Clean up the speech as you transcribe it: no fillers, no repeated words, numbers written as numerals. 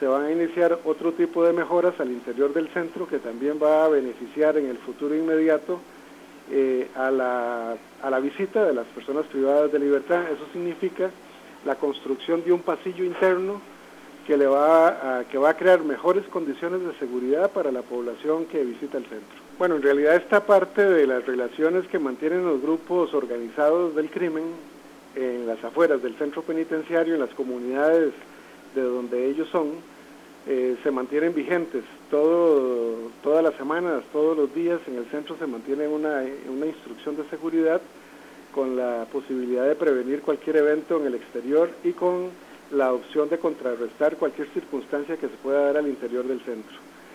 se van a iniciar otro tipo de mejoras al interior del centro que también va a beneficiar en el futuro inmediato a la visita de las personas privadas de libertad. Eso significa la construcción de un pasillo interno que va a crear mejores condiciones de seguridad para la población que visita el centro. Bueno, en realidad esta parte de las relaciones que mantienen los grupos organizados del crimen en las afueras del centro penitenciario, en las comunidades de donde ellos son, se mantienen vigentes. Todas las semanas, todos los días en el centro se mantiene una instrucción de seguridad con la posibilidad de prevenir cualquier evento en el exterior y con la opción de contrarrestar cualquier circunstancia que se pueda dar al interior del centro.